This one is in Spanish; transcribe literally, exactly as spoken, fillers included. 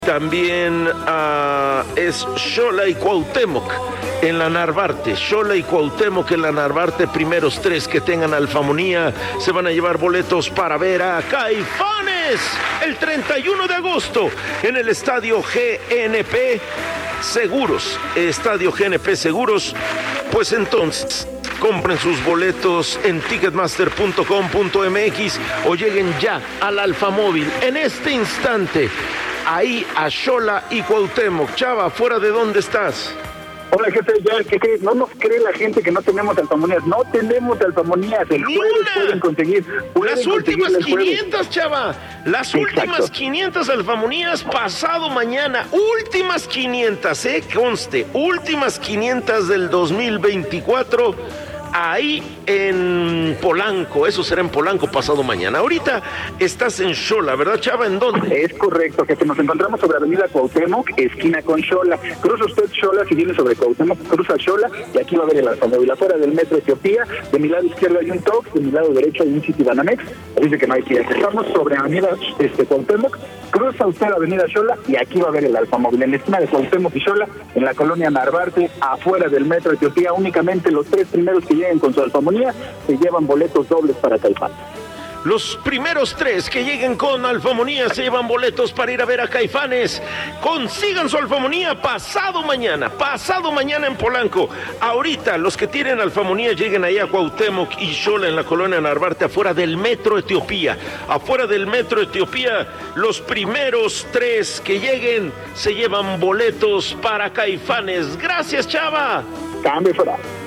También uh, es Xola y Cuauhtémoc en la Narvarte. Xola y Cuauhtémoc en la Narvarte, primeros tres que tengan alfamonía se van a llevar boletos para ver a Caifanes el treinta y uno de agosto en el Estadio G N P Seguros. Estadio G N P Seguros. Pues entonces, compren sus boletos en ticketmaster punto com punto m x o lleguen ya al Alfamóvil en este instante. Ahí a Xola y Cuauhtémoc. Chava, ¿fuera de dónde estás? Hola, jefe, ya, ¿qué crees? No nos cree la gente que no tenemos alfamonías. No tenemos alfamonías. El jueves pueden conseguir. Pueden Las últimas quinientas, chava. Las Exacto. últimas quinientas alfamonías pasado mañana. Últimas quinientas, eh, conste. Últimas quinientas del dos mil veinticuatro. Ahí en Polanco, eso será en Polanco pasado mañana. Ahorita estás en Xola, ¿verdad, Chava? ¿En dónde? Es correcto, que nos encontramos sobre Avenida Cuauhtémoc, esquina con Xola. Cruza usted Xola, si viene sobre Cuauhtémoc, cruza Xola y aquí va a ver el alfamóvil. Afuera del metro Etiopía, de mi lado izquierdo hay un Tox, de mi lado derecho hay un Citibanamex. Dice que no hay que ir. Estamos sobre Avenida este, Cuauhtémoc, cruza usted Avenida Xola y aquí va a ver el alfamóvil. En la esquina de Cuauhtémoc y Xola, en la colonia Narvarte, afuera del metro Etiopía, únicamente los tres primeros que lleguen con su alfamonía se llevan boletos dobles para Caifanes. Los primeros tres que lleguen con alfamonía se llevan boletos para ir a ver a Caifanes. Consigan su alfamonía pasado mañana, pasado mañana en Polanco. Ahorita los que tienen alfamonía lleguen ahí a Cuauhtémoc y Xola en la colonia Narvarte, afuera del metro Etiopía. Afuera del metro Etiopía, los primeros tres que lleguen se llevan boletos para Caifanes. Gracias, Chava. Cambio fuera.